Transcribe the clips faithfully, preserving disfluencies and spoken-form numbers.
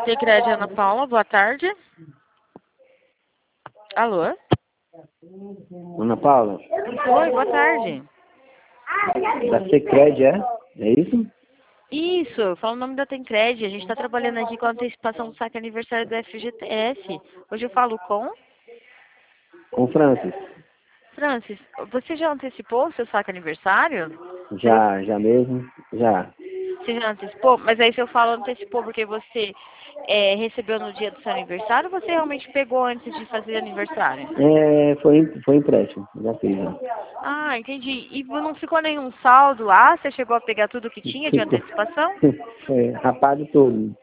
Tecred Ana Paula, boa tarde. Alô? Ana Paula, Oi, boa tarde. da Secred, é? É isso? Isso, fala o nome da Tecred. A gente está trabalhando aqui com a antecipação do saque aniversário do F G T S. Hoje eu falo com Com o Francis. Francis. Você já antecipou o seu saque aniversário? Já, já mesmo? Já. Você já antecipou? Mas aí se eu falo antecipou porque você é, recebeu no dia do seu aniversário ou você realmente pegou antes de fazer aniversário? É, foi, foi empréstimo, já fiz. Já. Ah, entendi. E não ficou nenhum saldo lá? Você chegou a pegar tudo que tinha de Ficou, antecipação? foi rapado tudo.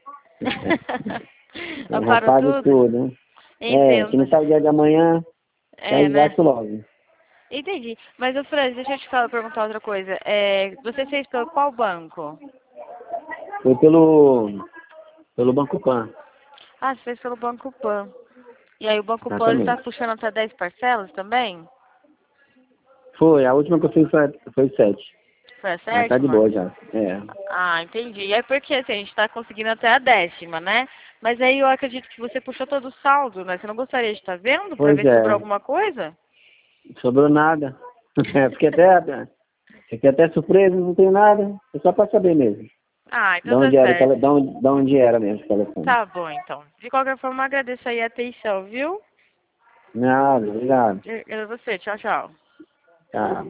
É, Parou rapado tudo? tudo, né? É, se não Entendo. sabe o dia de amanhã, É, sai né? gasto logo. Entendi. Mas, ô Fran, deixa eu te falar, perguntar outra coisa. É, você fez pelo qual banco? Foi pelo, pelo Banco Pan, Ah, você fez pelo Banco Pan. E aí o Banco Pan está exatamente. puxando até dez parcelas também? Foi, a última que eu fiz foi, foi sete. Foi a Mas tá de sétima? boa já. É. Ah, entendi. E é porque assim, a gente está conseguindo até a décima, né? Mas aí eu acredito que você puxou todo o saldo, né? Você não gostaria de estar vendo para Pois ver se sobrou é, alguma coisa? sobrou nada. É, fiquei até, fiquei até surpreso, não tenho nada. É só pra saber mesmo. Ah, De então tá onde era, o certo. tele- de onde, de onde era mesmo o telefone. Tá bom, então. De qualquer forma, agradeço aí a atenção, viu? Nada, obrigado. E e você, tchau, tchau. Tá.